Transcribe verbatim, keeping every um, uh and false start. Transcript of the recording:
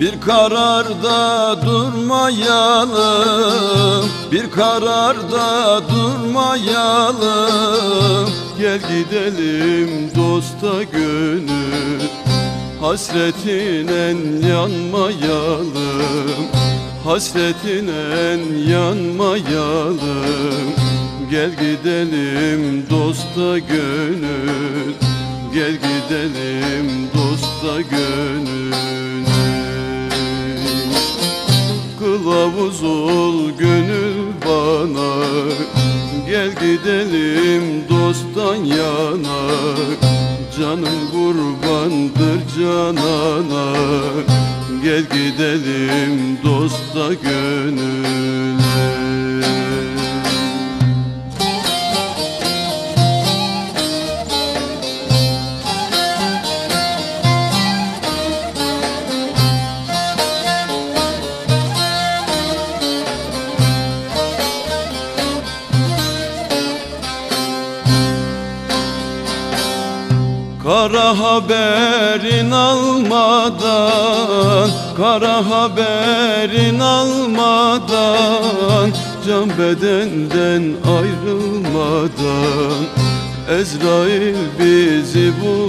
Bir kararda durmayalım, bir kararda durmayalım. Gel gidelim dosta gönül, hasretine yanmayalım, hasretine yanmayalım. Gel gidelim dosta gönül, gel gidelim dosta gönül. Kılavuz ol gönül bana, gel gidelim dosttan yana. Canım kurbandır canana, gel gidelim dosta gönül. Kara haberin almadan, kara haberin almadan, can bedenden ayrılmadan Ezrail bizi bulmadan